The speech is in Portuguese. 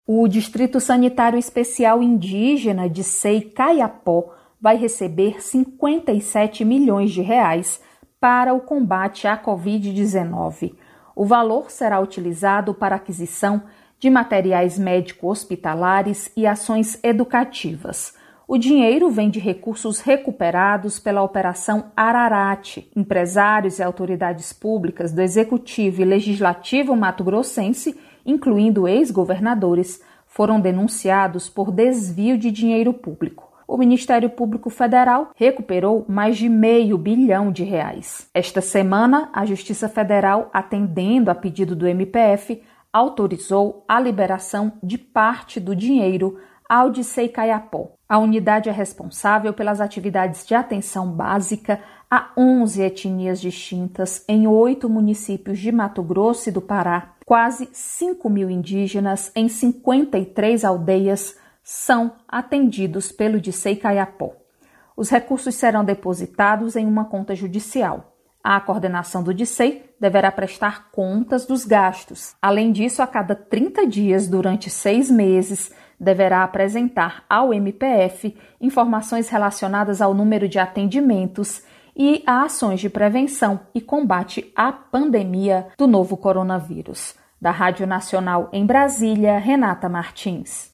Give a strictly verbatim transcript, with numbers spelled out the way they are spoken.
O Distrito Sanitário Especial Indígena de Sei-Caiapó vai receber cinquenta e sete milhões de reais para o combate à covid dezenove. O valor será utilizado para aquisição de materiais médico-hospitalares e ações educativas. O dinheiro vem de recursos recuperados pela Operação Ararate. Empresários e autoridades públicas do Executivo e Legislativo mato-grossense, incluindo ex-governadores, foram denunciados por desvio de dinheiro público. O Ministério Público Federal recuperou mais de meio bilhão de reais. Esta semana, a Justiça Federal, atendendo a pedido do M P F, autorizou a liberação de parte do dinheiro ao de Sei-Caiapó. A unidade é responsável pelas atividades de atenção básica a onze etnias distintas em oito municípios de Mato Grosso e do Pará. Quase cinco mil indígenas em cinquenta e três aldeias são atendidos pelo de Sei-Caiapó. Os recursos serão depositados em uma conta judicial. A coordenação do DICEI deverá prestar contas dos gastos. Além disso, a cada trinta dias, durante seis meses, deverá apresentar ao M P F informações relacionadas ao número de atendimentos e a ações de prevenção e combate à pandemia do novo coronavírus. Da Rádio Nacional em Brasília, Renata Martins.